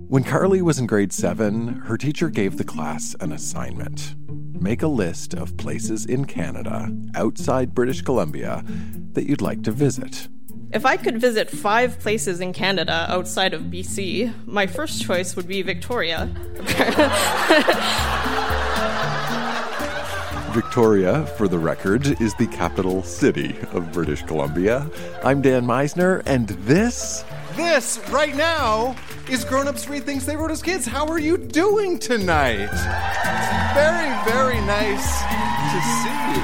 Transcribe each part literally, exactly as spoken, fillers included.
When Carly was in grade seven, her teacher gave the class an assignment. Make a list of places in Canada, outside British Columbia, that you'd like to visit. If I could visit five places in Canada outside of B C, my first choice would be Victoria. Victoria, for the record, is the capital city of British Columbia. I'm Dan Meisner, and this... This, right now, is Grown Ups Read Things They Wrote as Kids. How are you doing tonight? Very, very nice to see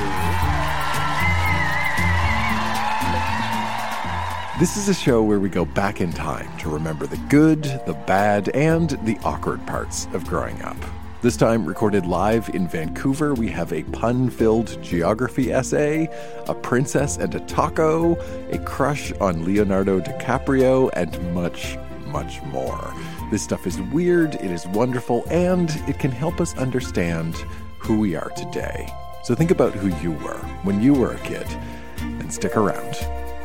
you. This is a show where we go back in time to remember the good, the bad, and the awkward parts of growing up. This time, recorded live in Vancouver, we have a pun-filled geography essay, a princess and a taco, a crush on Leonardo DiCaprio, and much, much more. This stuff is weird, it is wonderful, and it can help us understand who we are today. So think about who you were when you were a kid, and stick around.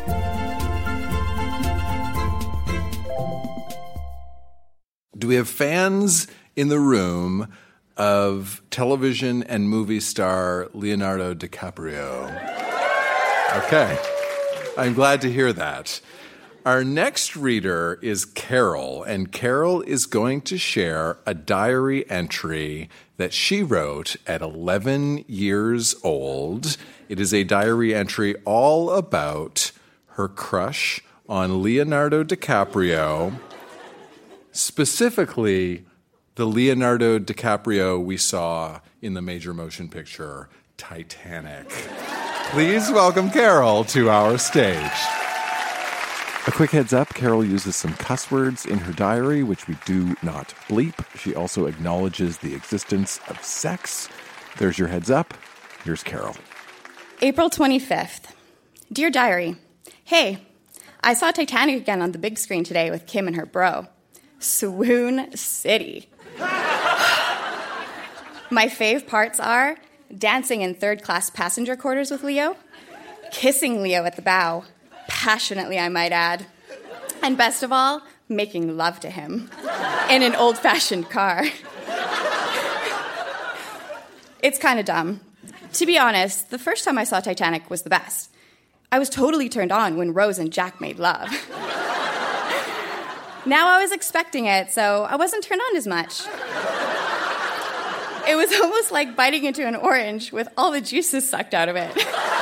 Do we have fans in the room of television and movie star Leonardo DiCaprio? Okay, I'm glad to hear that. Our next reader is Carol, and Carol is going to share a diary entry that she wrote at eleven years old. It is a diary entry all about her crush on Leonardo DiCaprio, specifically the Leonardo DiCaprio we saw in the major motion picture Titanic. Please welcome Carol to our stage. A quick heads up, Carol uses some cuss words in her diary, which we do not bleep. She also acknowledges the existence of sex. There's your heads up. Here's Carol. April twenty-fifth. Dear Diary, hey, I saw Titanic again on the big screen today with Kim and her bro. Swoon City. My fave parts are dancing in third-class passenger quarters with Leo, kissing Leo at the bow, passionately I might add, and best of all, making love to him in an old-fashioned car. It's kind of dumb. To be honest, the first time I saw Titanic was the best. I was totally turned on when Rose and Jack made love. Now I was expecting it, so I wasn't turned on as much. It was almost like biting into an orange with all the juices sucked out of it.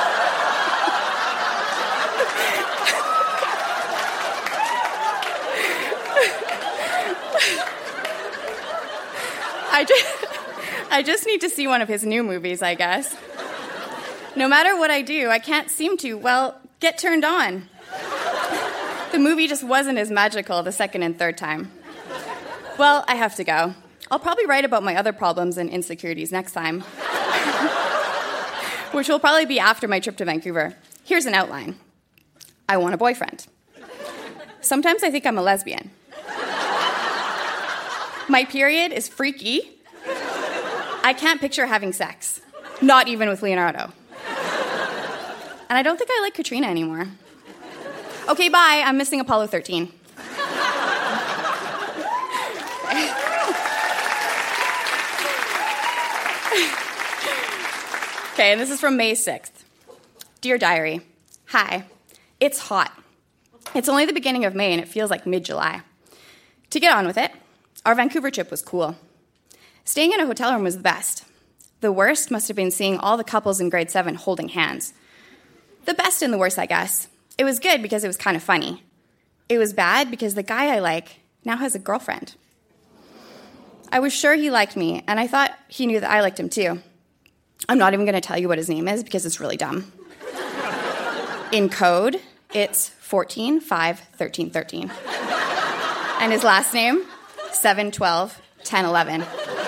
I just, I just need to see one of his new movies, I guess. No matter what I do, I can't seem to, well, get turned on. The movie just wasn't as magical the second and third time. Well, I have to go. I'll probably write about my other problems and insecurities next time. Which will probably be after my trip to Vancouver. Here's an outline. I want a boyfriend. Sometimes I think I'm a lesbian. My period is freaky. I can't picture having sex. Not even with Leonardo. And I don't think I like Katrina anymore. Okay, bye. I'm missing Apollo thirteen. Okay, and this is from May sixth. Dear Diary, hi. It's hot. It's only the beginning of May and it feels like mid-July. To get on with it, our Vancouver trip was cool. Staying in a hotel room was the best. The worst must have been seeing all the couples in grade seven holding hands. The best and the worst, I guess. It was good because it was kind of funny. It was bad because the guy I like now has a girlfriend. I was sure he liked me, and I thought he knew that I liked him too. I'm not even going to tell you what his name is because it's really dumb. In code, it's fourteen five thirteen thirteen. And his last name, seven twelve ten eleven.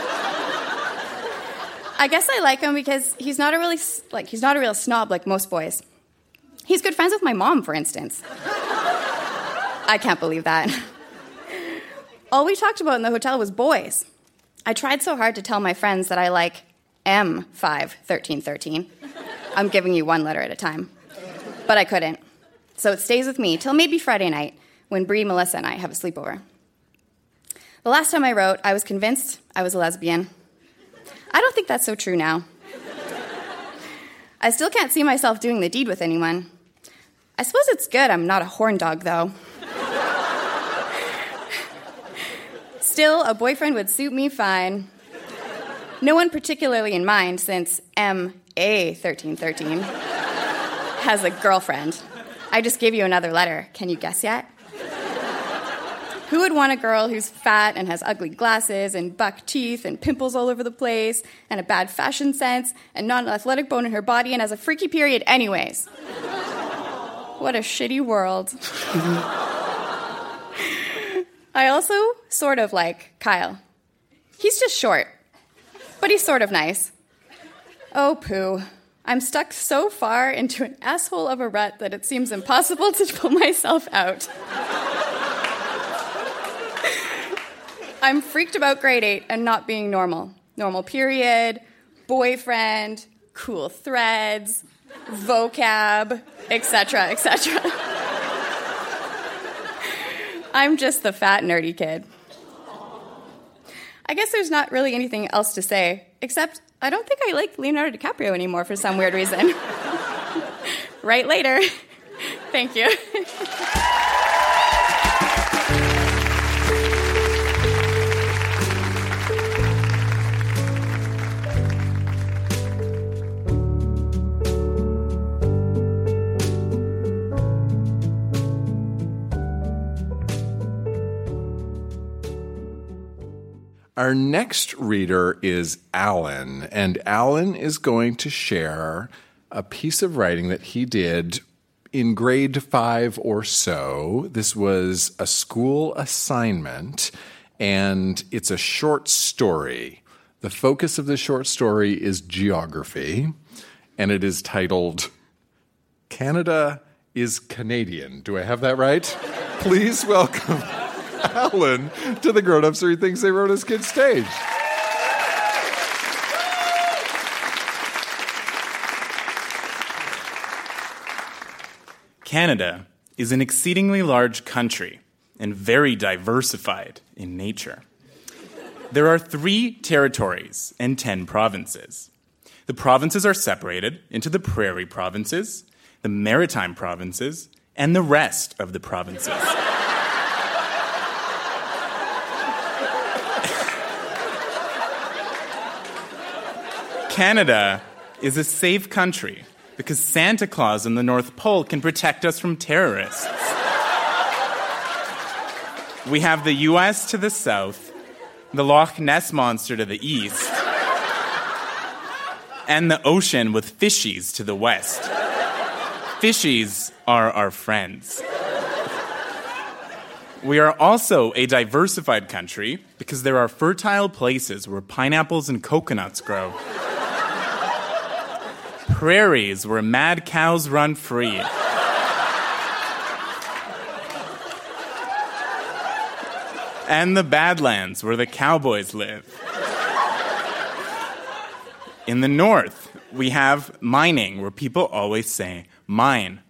I guess I like him because he's not a really like he's not a real snob like most boys. He's good friends with my mom, for instance. I can't believe that. All we talked about in the hotel was boys. I tried so hard to tell my friends that I like M five thirteen thirteen. I'm giving you one letter at a time. But I couldn't. So it stays with me till maybe Friday night when Bree, Melissa, and I have a sleepover. The last time I wrote, I was convinced I was a lesbian. I don't think that's so true now. I still can't see myself doing the deed with anyone. I suppose it's good I'm not a horn dog, though. Still, a boyfriend would suit me fine. No one particularly in mind, since M A thirteen thirteen has a girlfriend. I just gave you another letter. Can you guess yet? Who would want a girl who's fat and has ugly glasses and buck teeth and pimples all over the place and a bad fashion sense and not an athletic bone in her body and has a freaky period anyways? What a shitty world. I also sort of like Kyle. He's just short, but he's sort of nice. Oh, poo. I'm stuck so far into an asshole of a rut that it seems impossible to pull myself out. I'm freaked about grade eight and not being normal. Normal period, boyfriend, cool threads, vocab, et cetera, et cetera. I'm just the fat, nerdy kid. I guess there's not really anything else to say, except I don't think I like Leonardo DiCaprio anymore for some weird reason. Right later. Thank you. Our next reader is Alan, and Alan is going to share a piece of writing that he did in grade five or so. This was a school assignment, and it's a short story. The focus of the short story is geography, and it is titled, Canada is Canadian. Do I have that right? Please welcome Alan to the Grown Ups Read Things They Wrote as Kids stage. Canada is an exceedingly large country and very diversified in nature. There are three territories and ten provinces. The provinces are separated into the Prairie Provinces, the Maritime Provinces, and the rest of the provinces. Canada is a safe country because Santa Claus in the North Pole can protect us from terrorists. We have the U S to the south, the Loch Ness Monster to the east, and the ocean with fishies to the west. Fishies are our friends. We are also a diversified country because there are fertile places where pineapples and coconuts grow. Prairies where mad cows run free. And the Badlands where the cowboys live. In the north, we have mining where people always say, mine.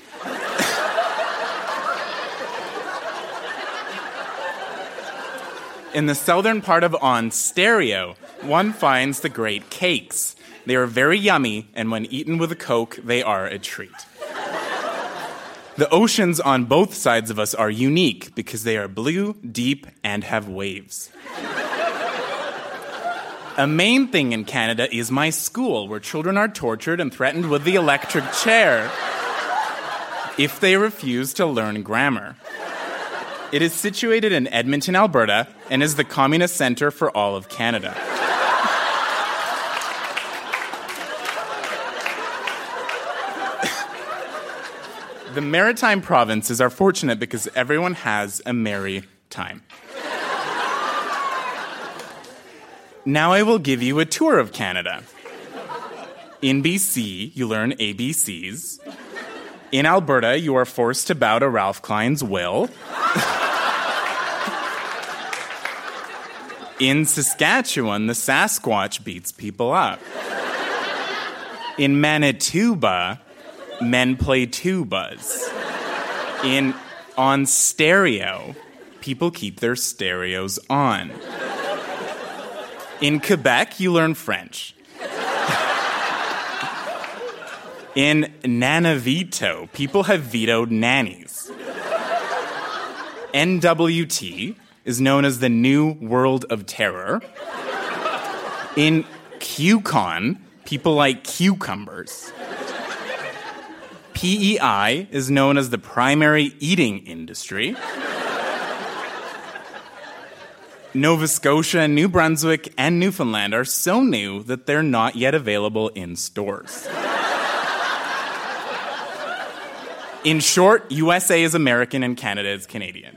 In the southern part of Ontario, one finds the great cakes. They are very yummy, and when eaten with a Coke, they are a treat. The oceans on both sides of us are unique because they are blue, deep, and have waves. A main thing in Canada is my school, where children are tortured and threatened with the electric chair if they refuse to learn grammar. It is situated in Edmonton, Alberta, and is the communist center for all of Canada. The Maritime Provinces are fortunate because everyone has a merry time. Now I will give you a tour of Canada. In B C, you learn A B Cs. In Alberta, you are forced to bow to Ralph Klein's will. In Saskatchewan, the Sasquatch beats people up. In Manitoba, men play tubas. In Ontario, people keep their stereos on. In Quebec, you learn French. In Nanavito, people have vetoed nannies. N W T is known as the New World of Terror. In QCon, people like cucumbers. P E I is known as the primary eating industry. Nova Scotia, New Brunswick, and Newfoundland are so new that they're not yet available in stores. In short, U S A is American and Canada is Canadian.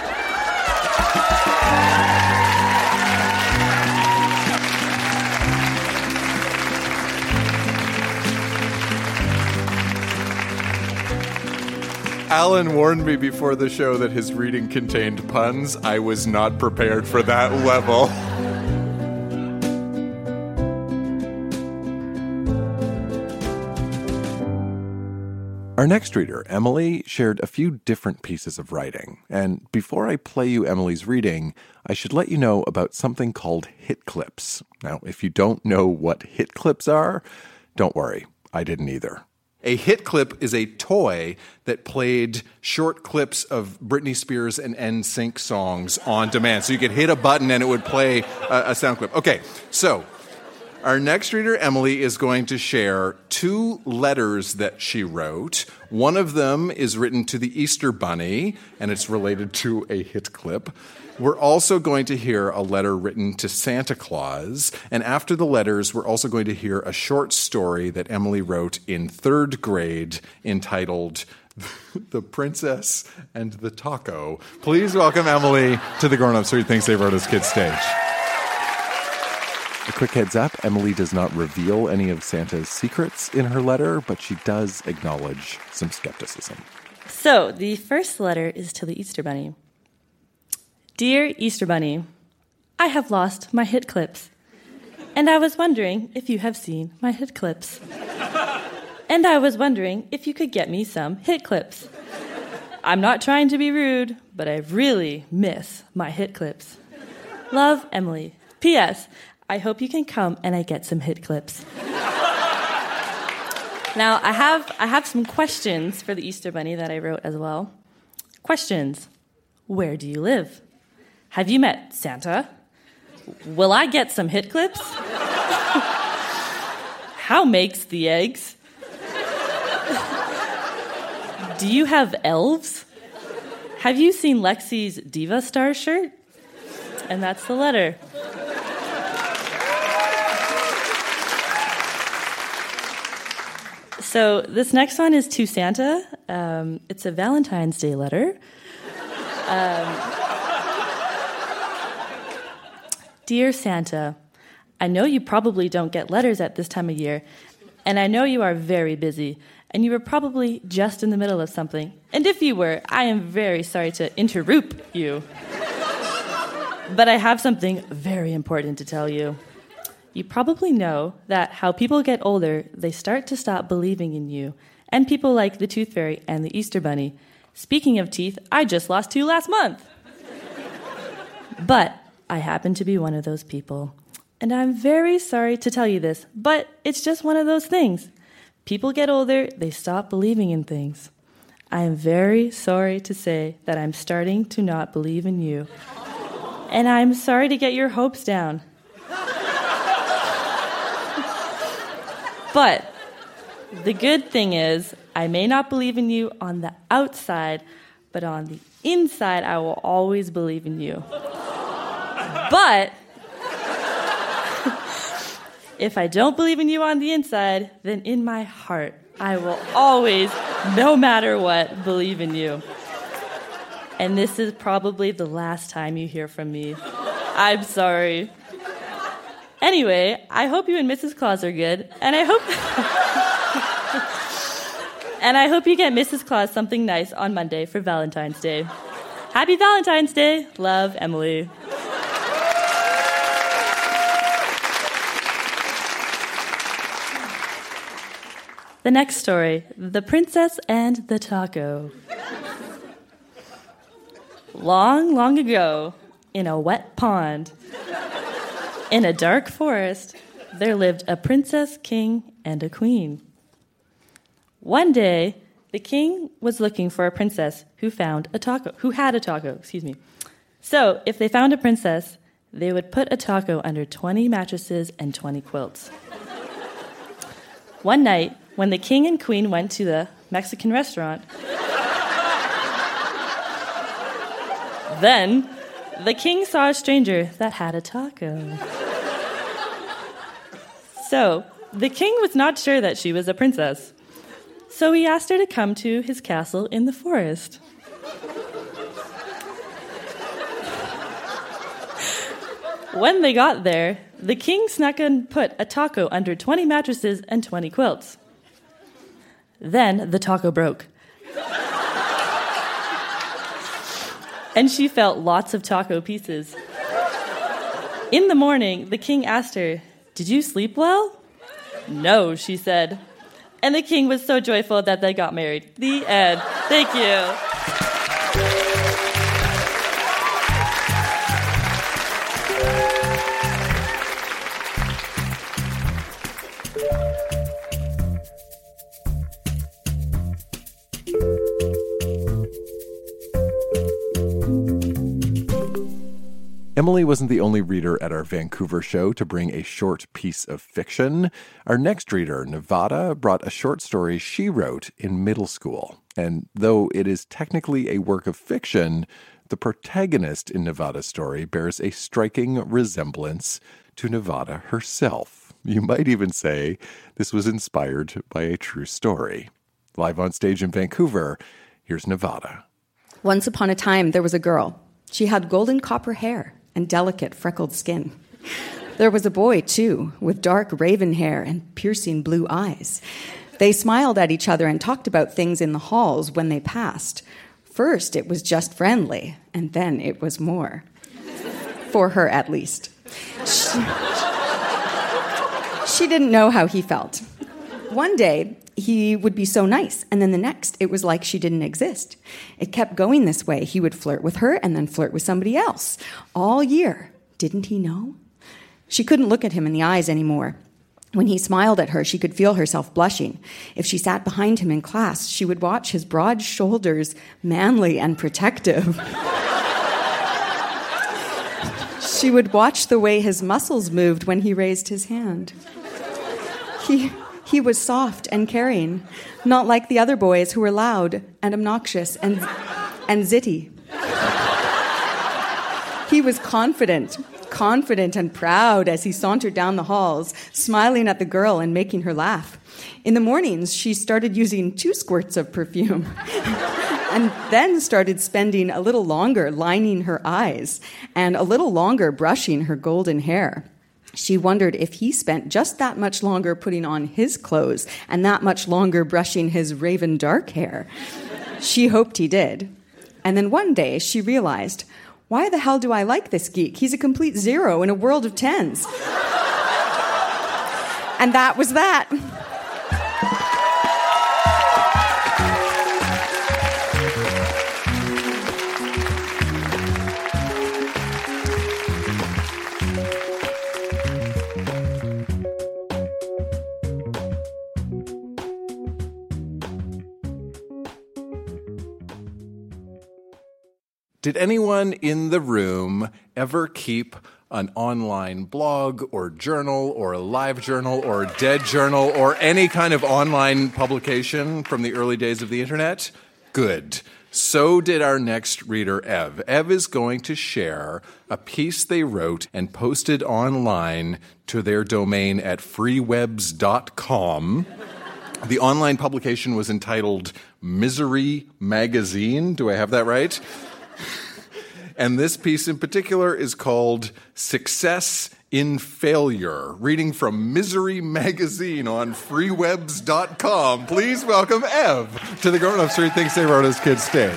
Alan warned me before the show that his reading contained puns. I was not prepared for that level. Our next reader, Emily, shared a few different pieces of writing. And before I play you Emily's reading, I should let you know about something called hit clips. Now, if you don't know what hit clips are, don't worry, I didn't either. A hit clip is a toy that played short clips of Britney Spears and N Sync songs on demand. So you could hit a button and it would play a, a sound clip. Okay, so our next reader, Emily, is going to share two letters that she wrote. One of them is written to the Easter Bunny, and it's related to a hit clip. We're also going to hear a letter written to Santa Claus, and after the letters, we're also going to hear a short story that Emily wrote in third grade entitled The Princess and the Taco. Please welcome Emily to the Grown Ups Read Things They Wrote as Kids stage. A quick heads up, Emily does not reveal any of Santa's secrets in her letter, but she does acknowledge some skepticism. So, the first letter is to the Easter Bunny. Dear Easter Bunny, I have lost my hit clips, and I was wondering if you have seen my hit clips. And I was wondering if you could get me some hit clips. I'm not trying to be rude, but I really miss my hit clips. Love, Emily. P S. I hope you can come and I get some hit clips. Now, I have I have some questions for the Easter Bunny that I wrote as well. Questions. Where do you live? Have you met Santa? Will I get some hit clips? How makes the eggs? Do you have elves? Have you seen Lexi's Diva Star shirt? And that's the letter. So this next one is to Santa. Um, it's a Valentine's Day letter. Um, Dear Santa, I know you probably don't get letters at this time of year, and I know you are very busy, and you were probably just in the middle of something. And if you were, I am very sorry to interrupt you. But I have something very important to tell you. You probably know that how people get older, they start to stop believing in you, and people like the Tooth Fairy and the Easter Bunny. Speaking of teeth, I just lost two last month. But I happen to be one of those people. And I'm very sorry to tell you this, but it's just one of those things. People get older, they stop believing in things. I am very sorry to say that I'm starting to not believe in you. And I'm sorry to get your hopes down. But the good thing is, I may not believe in you on the outside, but on the inside, I will always believe in you. But if I don't believe in you on the inside, then in my heart, I will always, no matter what, believe in you. And this is probably the last time you hear from me. I'm sorry. Anyway, I hope you and Missus Claus are good, and I hope and I hope you get Missus Claus something nice on Monday for Valentine's Day. Happy Valentine's Day. Love, Emily. The next story, The Princess and the Taco. Long, long ago, in a wet pond, in a dark forest, there lived a princess, king, and a queen. One day, the king was looking for a princess who found a taco, who had a taco, excuse me. So, if they found a princess, they would put a taco under twenty mattresses and twenty quilts. One night, when the king and queen went to the Mexican restaurant, then the king saw a stranger that had a taco. So, the king was not sure that she was a princess. So he asked her to come to his castle in the forest. When they got there, the king snuck and put a taco under twenty mattresses and twenty quilts. Then the taco broke. And she felt lots of taco pieces. In the morning, the king asked her, "Did you sleep well?" "No," she said. And the king was so joyful that they got married. The end. Thank you. Emily wasn't the only reader at our Vancouver show to bring a short piece of fiction. Our next reader, Nevada, brought a short story she wrote in middle school. And though it is technically a work of fiction, the protagonist in Nevada's story bears a striking resemblance to Nevada herself. You might even say this was inspired by a true story. Live on stage in Vancouver, here's Nevada. Once upon a time, there was a girl. She had golden copper hair and delicate freckled skin. There was a boy, too, with dark raven hair and piercing blue eyes. They smiled at each other and talked about things in the halls when they passed. First, it was just friendly, and then it was more. For her, at least. She, she didn't know how he felt. One day, he would be so nice, and then the next, it was like she didn't exist. It kept going this way. He would flirt with her and then flirt with somebody else. All year. Didn't he know? She couldn't look at him in the eyes anymore. When he smiled at her, she could feel herself blushing. If she sat behind him in class, she would watch his broad shoulders, manly and protective. She would watch the way his muscles moved when he raised his hand. He... He was soft and caring, not like the other boys who were loud and obnoxious and, and zitty. He was confident, confident and proud as he sauntered down the halls, smiling at the girl and making her laugh. In the mornings, she started using two squirts of perfume and then started spending a little longer lining her eyes and a little longer brushing her golden hair. She wondered if he spent just that much longer putting on his clothes and that much longer brushing his raven dark hair. She hoped he did. And then one day she realized, why the hell do I like this geek? He's a complete zero in a world of tens. And that was that. Did anyone in the room ever keep an online blog or journal or a live journal or a dead journal or any kind of online publication from the early days of the internet? Good. So did our next reader, Ev. Ev is going to share a piece they wrote and posted online to their domain at freewebs dot com. The online publication was entitled Misery Magazine. Do I have that right? And this piece in particular is called Success in Failure, reading from Misery Magazine on freewebs dot com. Please welcome Ev to the Grown Ups Who Thinks They Wrote as Kids stage.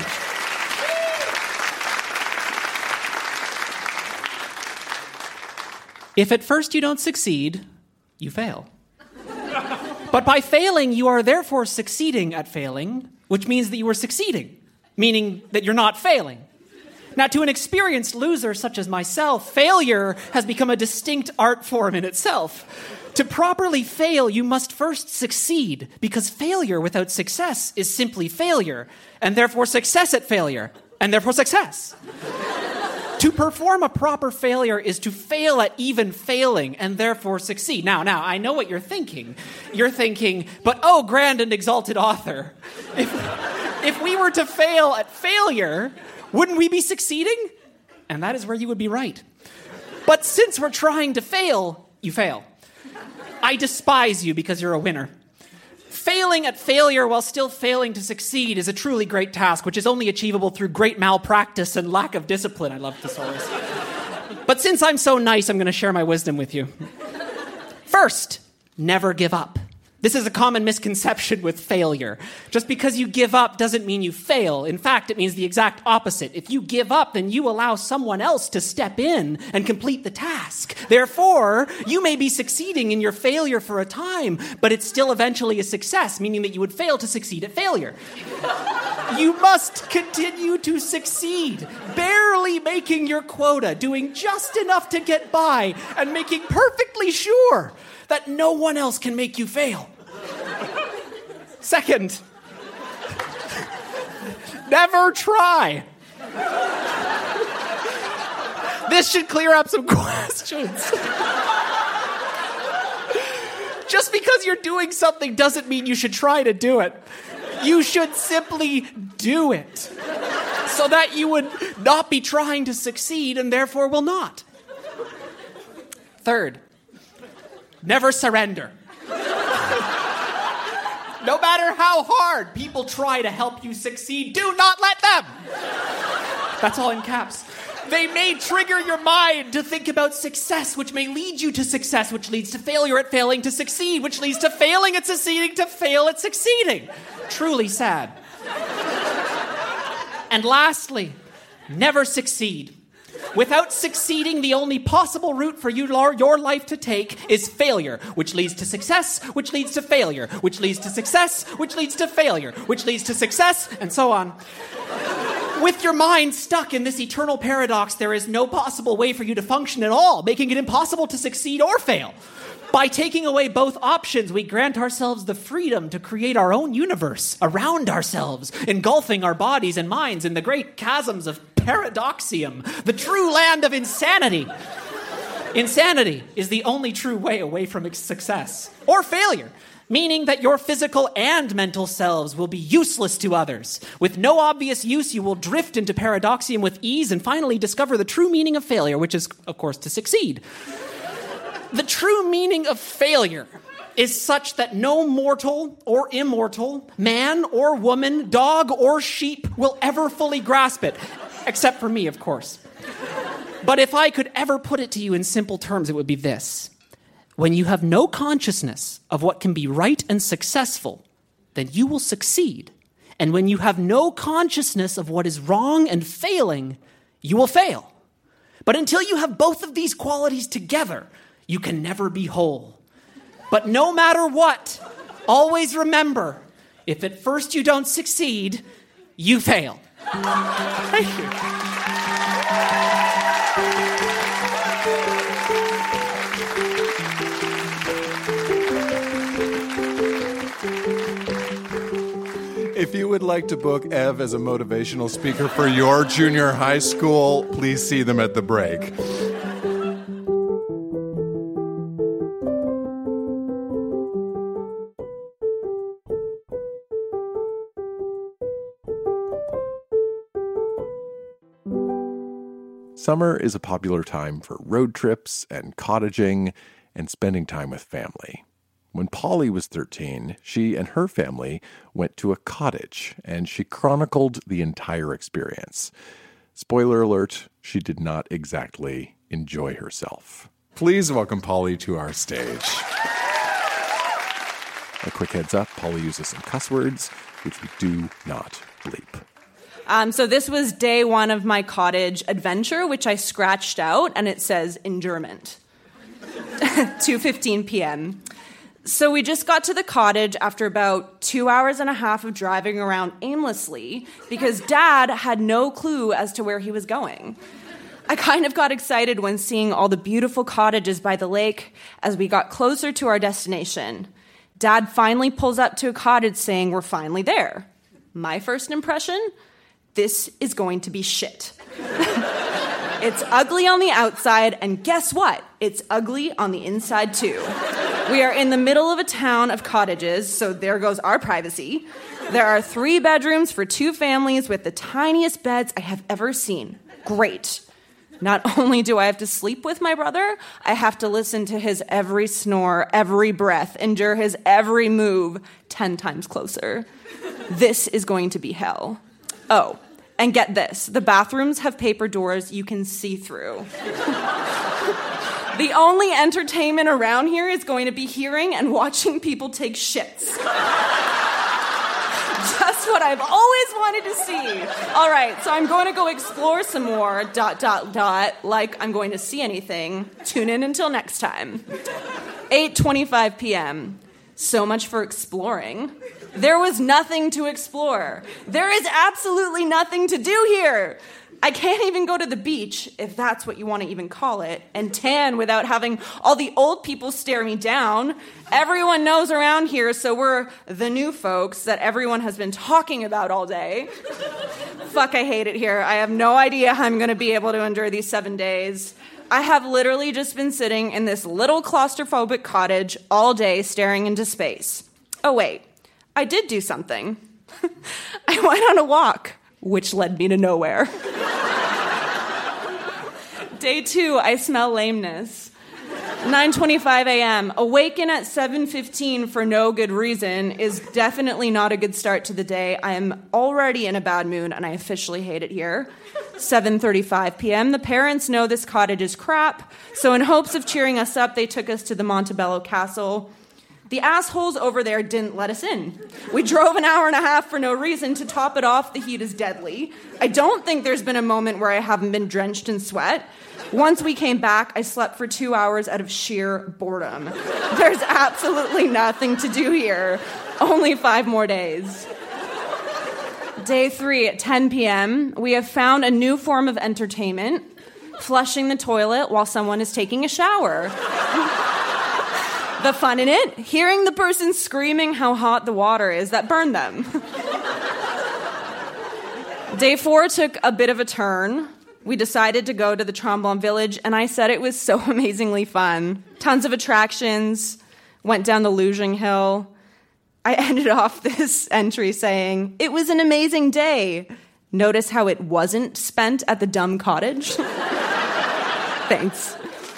If at first you don't succeed, you fail. But by failing, you are therefore succeeding at failing, which means that you are succeeding, meaning that you're not failing. Now, to an experienced loser such as myself, failure has become a distinct art form in itself. To properly fail, you must first succeed, because failure without success is simply failure, and therefore success at failure, and therefore success. To perform a proper failure is to fail at even failing, and therefore succeed. Now, now, I know what you're thinking. You're thinking, but oh, grand and exalted author, if, if we were to fail at failure, wouldn't we be succeeding? And that is where you would be right. But since we're trying to fail, you fail. I despise you because you're a winner. Failing at failure while still failing to succeed is a truly great task, which is only achievable through great malpractice and lack of discipline. I love thesaurus. But since I'm so nice, I'm going to share my wisdom with you. First, never give up. This is a common misconception with failure. Just because you give up doesn't mean you fail. In fact, it means the exact opposite. If you give up, then you allow someone else to step in and complete the task. Therefore, you may be succeeding in your failure for a time, but it's still eventually a success, meaning that you would fail to succeed at failure. You must continue to succeed, barely making your quota, doing just enough to get by, and making perfectly sure that no one else can make you fail. Second, never try. This should clear up some questions. Just because you're doing something doesn't mean you should try to do it. You should simply do it, so that you would not be trying to succeed and therefore will not. Third, never surrender. No matter how hard people try to help you succeed, do not let them. That's all in caps. They may trigger your mind to think about success, which may lead you to success, which leads to failure at failing to succeed, which leads to failing at succeeding to fail at succeeding. Truly sad. And lastly, never succeed. Without succeeding, the only possible route for you, your life to take is failure, which leads to success, which leads to failure, which leads to success, which leads to failure, which leads to success, and so on. With your mind stuck in this eternal paradox, there is no possible way for you to function at all, making it impossible to succeed or fail. By taking away both options, we grant ourselves the freedom to create our own universe around ourselves, engulfing our bodies and minds in the great chasms of paradoxium, the true land of insanity. Insanity is the only true way away from success or failure, meaning that your physical and mental selves will be useless to others. With no obvious use, you will drift into paradoxium with ease and finally discover the true meaning of failure, which is, of course, to succeed. The true meaning of failure is such that no mortal or immortal, man or woman, dog or sheep will ever fully grasp it, except for me, of course. But if I could ever put it to you in simple terms, it would be this. When you have no consciousness of what can be right and successful, then you will succeed. And when you have no consciousness of what is wrong and failing, you will fail. But until you have both of these qualities together, you can never be whole. But no matter what, always remember, if at first you don't succeed, you fail. Thank you. If you would like to book Ev as a motivational speaker for your junior high school, please see them at the break. Summer is a popular time for road trips and cottaging and spending time with family. When Polly was thirteen, she and her family went to a cottage, and she chronicled the entire experience. Spoiler alert, she did not exactly enjoy herself. Please welcome Polly to our stage. A quick heads up, Polly uses some cuss words, which we do not bleep. Um, so this was day one of my cottage adventure, which I scratched out, and it says endurement. two fifteen p.m. So we just got to the cottage after about two hours and a half of driving around aimlessly because Dad had no clue as to where he was going. I kind of got excited when seeing all the beautiful cottages by the lake as we got closer to our destination. Dad finally pulls up to a cottage saying we're finally there. My first impression? This is going to be shit. It's ugly on the outside, and guess what? It's ugly on the inside too. We are in the middle of a town of cottages, so there goes our privacy. There are three bedrooms for two families with the tiniest beds I have ever seen. Great. Not only do I have to sleep with my brother, I have to listen to his every snore, every breath, endure his every move ten times closer. This is going to be hell. Oh, and get this. The bathrooms have paper doors you can see through. The only entertainment around here is going to be hearing and watching people take shits. Just what I've always wanted to see. All right, so I'm going to go explore some more, dot, dot, dot, like I'm going to see anything. Tune in until next time. eight twenty-five p.m. So much for exploring. There was nothing to explore. There is absolutely nothing to do here. I can't even go to the beach, if that's what you want to even call it, and tan without having all the old people stare me down. Everyone knows around here, so we're the new folks that everyone has been talking about all day. Fuck, I hate it here. I have no idea how I'm going to be able to endure these seven days. I have literally just been sitting in this little claustrophobic cottage all day staring into space. Oh, wait. I did do something. I went on a walk, which led me to nowhere. Day two, I smell lameness. nine twenty-five a.m. Awaken at seven fifteen for no good reason is definitely not a good start to the day. I am already in a bad mood, and I officially hate it here. seven thirty-five p.m. The parents know this cottage is crap, so in hopes of cheering us up, they took us to the Montebello Castle. The assholes over there didn't let us in. We drove an hour and a half for no reason. To top it off, the heat is deadly. I don't think there's been a moment where I haven't been drenched in sweat. Once we came back, I slept for two hours out of sheer boredom. There's absolutely nothing to do here. Only five more days. Day three at ten p.m., we have found a new form of entertainment, flushing the toilet while someone is taking a shower. The fun in it? Hearing the person screaming how hot the water is that burned them. Day four took a bit of a turn. We decided to go to the Tremblant Village, and I said it was so amazingly fun. Tons of attractions, went down the Luging Hill. I ended off this entry saying, "It was an amazing day." Notice how it wasn't spent at the dumb cottage? Thanks.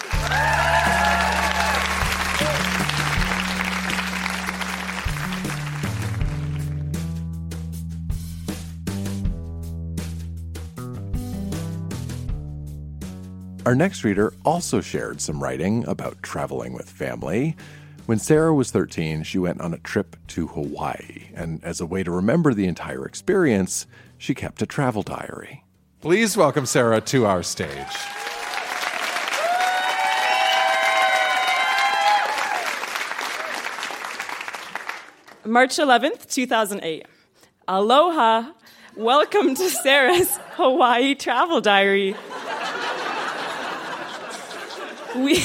Our next reader also shared some writing about traveling with family. When Sarah was thirteen, she went on a trip to Hawaii, and as a way to remember the entire experience, she kept a travel diary. Please welcome Sarah to our stage. March eleventh, two thousand eight. Aloha! Welcome to Sarah's Hawaii travel diary. We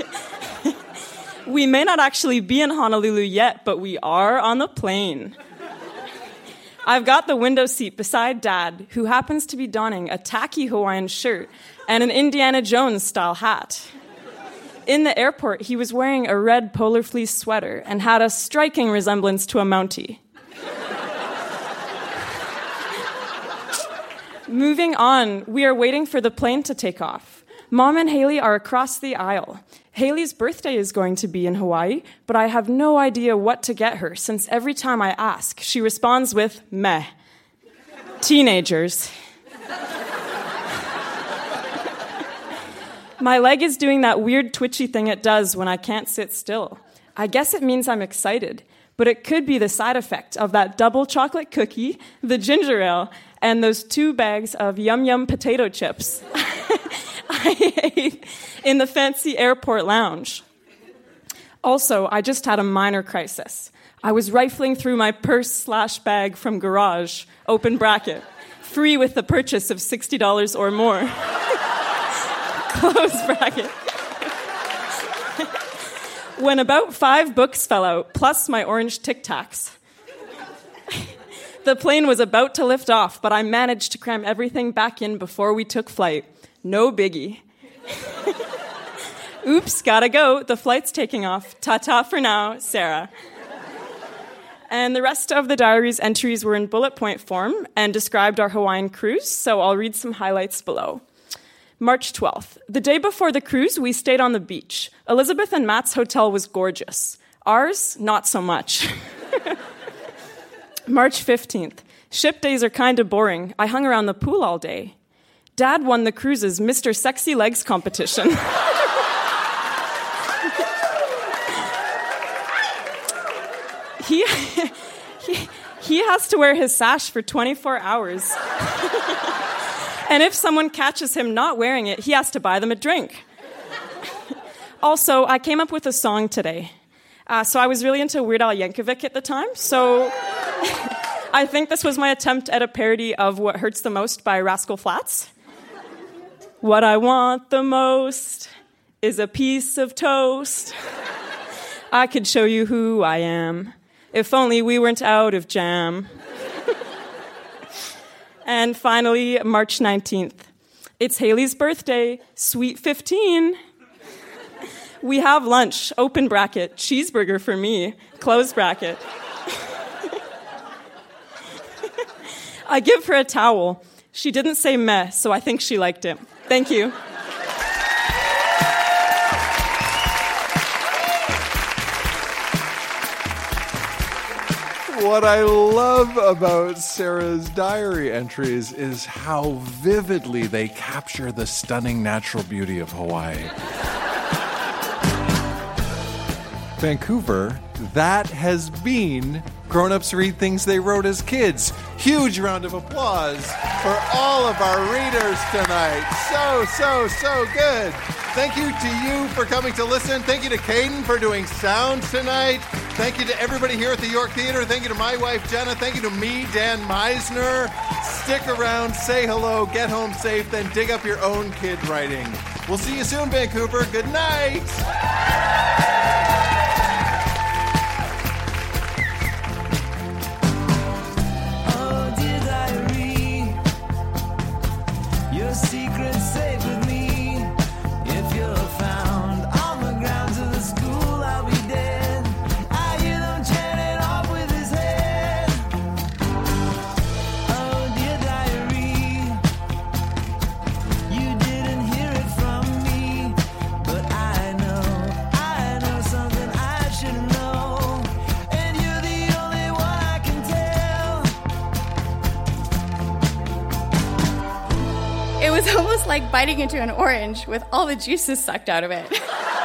we may not actually be in Honolulu yet, but we are on the plane. I've got the window seat beside Dad, who happens to be donning a tacky Hawaiian shirt and an Indiana Jones-style hat. In the airport, he was wearing a red polar fleece sweater and had a striking resemblance to a Mountie. Moving on, we are waiting for the plane to take off. Mom and Haley are across the aisle. Haley's birthday is going to be in Hawaii, but I have no idea what to get her, since every time I ask, she responds with meh. Teenagers. My leg is doing that weird twitchy thing it does when I can't sit still. I guess it means I'm excited, but it could be the side effect of that double chocolate cookie, the ginger ale, and those two bags of Yum Yum potato chips I ate in the fancy airport lounge. Also, I just had a minor crisis. I was rifling through my purse slash bag from garage, open bracket, free with the purchase of sixty dollars or more. Close bracket. When about five books fell out, plus my orange Tic Tacs. The plane was about to lift off, but I managed to cram everything back in before we took flight. No biggie. Oops, gotta go. The flight's taking off. Ta-ta for now, Sarah. And the rest of the diary's entries were in bullet point form and described our Hawaiian cruise, so I'll read some highlights below. March twelfth. The day before the cruise, we stayed on the beach. Elizabeth and Matt's hotel was gorgeous. Ours, not so much. March fifteenth. Ship days are kind of boring. I hung around the pool all day. Dad won the cruise's Mister Sexy Legs competition. he, he, he has to wear his sash for twenty-four hours. And if someone catches him not wearing it, he has to buy them a drink. Also, I came up with a song today. Uh, so I was really into Weird Al Yankovic at the time, so I think this was my attempt at a parody of What Hurts the Most by Rascal Flatts. What I want the most is a piece of toast. I could show you who I am, if only we weren't out of jam. And finally, March nineteenth. It's Haley's birthday, sweet fifteen. We have lunch, open bracket, cheeseburger for me, close bracket. I give her a towel. She didn't say meh, so I think she liked it. Thank you. What I love about Sarah's diary entries is how vividly they capture the stunning natural beauty of Hawaii. Vancouver, that has been Grown-Ups Read Things They Wrote as Kids. Huge round of applause for all of our readers tonight. So, so, so good. Thank you to you for coming to listen. Thank you to Caden for doing sound tonight. Thank you to everybody here at the York Theatre. Thank you to my wife, Jenna. Thank you to me, Dan Meisner. Stick around, say hello, get home safe, then dig up your own kid writing. We'll see you soon, Vancouver. Good night. It was almost like biting into an orange with all the juices sucked out of it.